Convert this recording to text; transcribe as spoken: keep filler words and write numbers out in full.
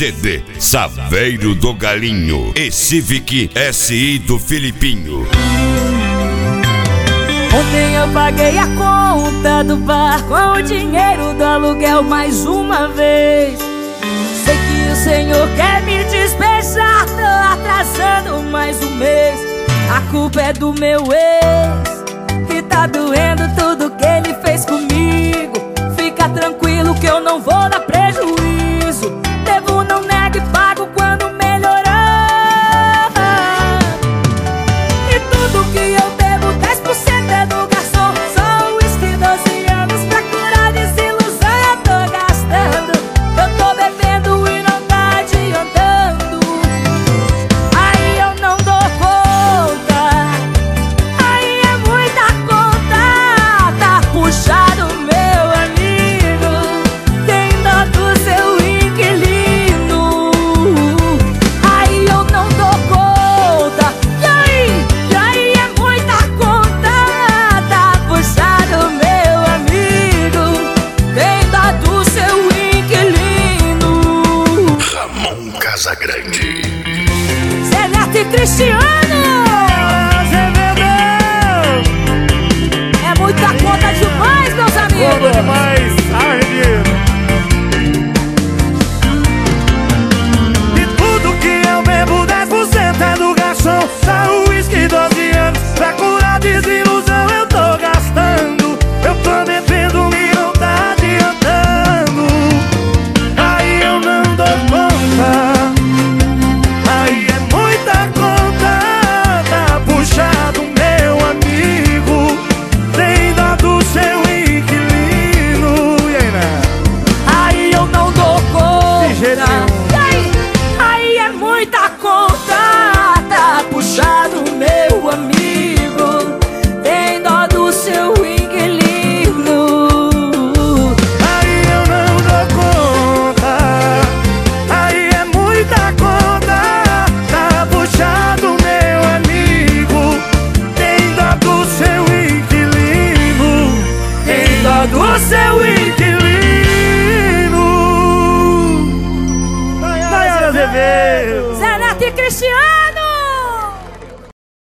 C D Saveiro do Galinho e Civic S I do Filipinho. Ontem eu paguei a conta do bar com o dinheiro do aluguel mais uma vez. Sei que o Senhor quer me despejar, tô atrasando mais um mês. A culpa é do meu ex, que tá doendo tudo que ele fez comigo. Fica tranquilo que eu não vou dar prejuízo. Devo, não nego e pago quando melhorar. E tudo que eu devo, dez por cento é do garçom. Só uísque, doze anos pra curar desilusão. Eu tô gastando, eu tô bebendo e não tá adiantando. Aí eu não dou conta, aí é muita conta. Tá puxado, meu amigo, tem dó do seu inquilino. Aí eu não dou conta, e aí, e aí é muita conta. Tá puxado, meu amigo, tem dó do seu inquilino. Ramon Casagrande. Zé Neto e Cristiano, é muita conta demais, meus amigos. demais, arredio. E tudo que eu bebo, dez por cento é do garçom. Só uísque, doze anos pra curar desilusão. Eu tô gastando, eu tô bebendo e não tá adiantando. Aí eu não dou conta, aí é muita conta. Tá puxado, meu amigo, tem dó do seu inquilino. E aí, né? Aí eu não dou conta, jeito nenhum. e aí, aí é muita conta. Tá puxado, meu amigo, tem dó do seu inquilino. Aí eu não dou conta, aí é muita conta. Tá puxado, meu amigo, tem dó do seu inquilino. Tem dó do seu inquilino. Vai, Azevedo. Zé Neto e Cristiano.